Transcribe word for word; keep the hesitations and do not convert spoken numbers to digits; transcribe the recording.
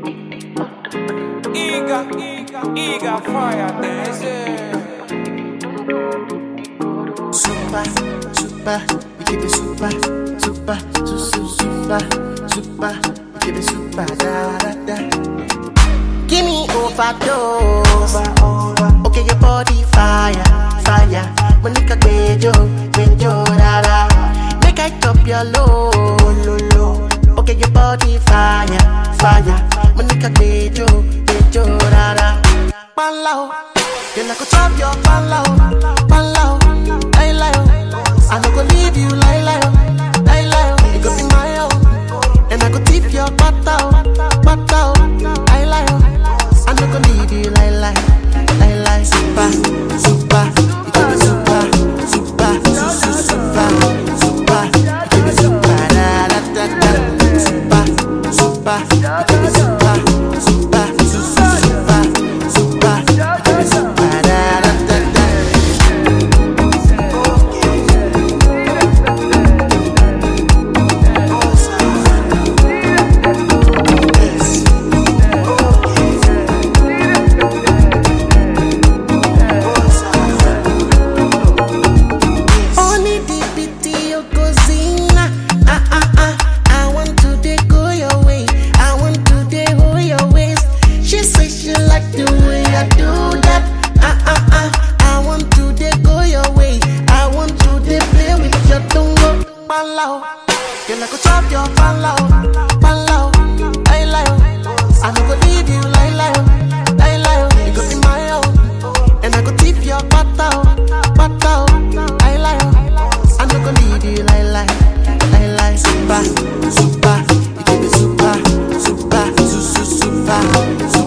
Eager, eager, eager fire daisy. Super, super, we keep it super, super, su su super, super, we keep it super, da da da. Give me overdose, okay your body fire, fire. Monica Bejo, Bejo, da da. Make I top your low, low, low. Okay your body fire, fire. Monica Bejo, Bejo, da da. Panlao, girl I could chop your panlao, panlao. I no go leave you lie lie, lie lie. You go be my own, and I go tip your butt out, butt out. I lie, I no go leave you lie lie, lie lie. Super, super, you keep it super, super, su su super, super, you keep it super, da da da da. Super, super, you keep it super, super, su su super, super, you keep it super, da da da da. Girl, I could chop your panlao, panlao. I lie, I no go leave you lie lie, lie lie. You go be my own, and I go tip your butt out, butt out. I lie, I no go leave you lie lie, lie lie. Super, super, you keep it super, super, su su super, super.